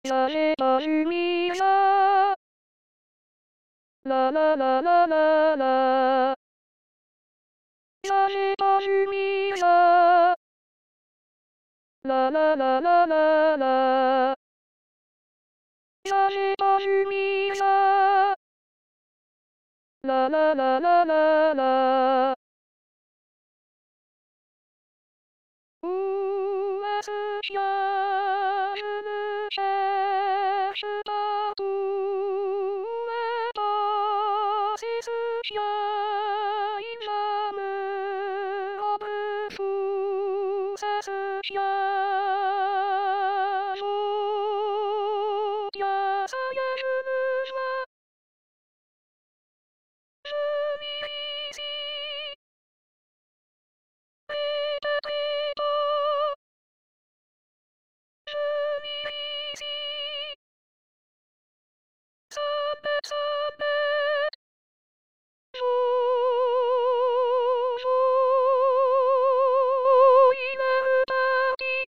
された海さララララララされた海さララララララされた海さララララララUS シャルルシェスタトゥエタシスシャイザムオブフセスシャノディアサイエルルワスミフィシペタペタスミフィシサンベサンベモイレルパーティ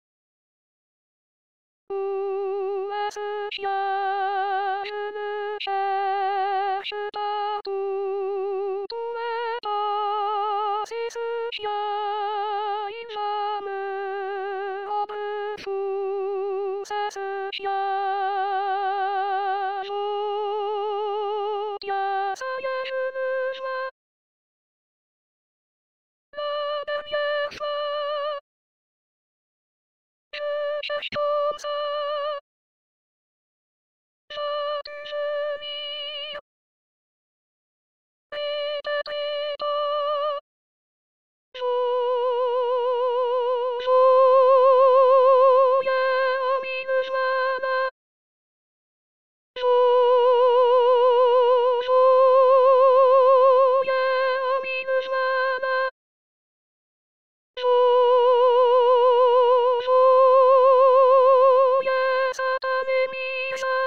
US シャルルシェスタトゥエタシスシャイザムオブフセスシャ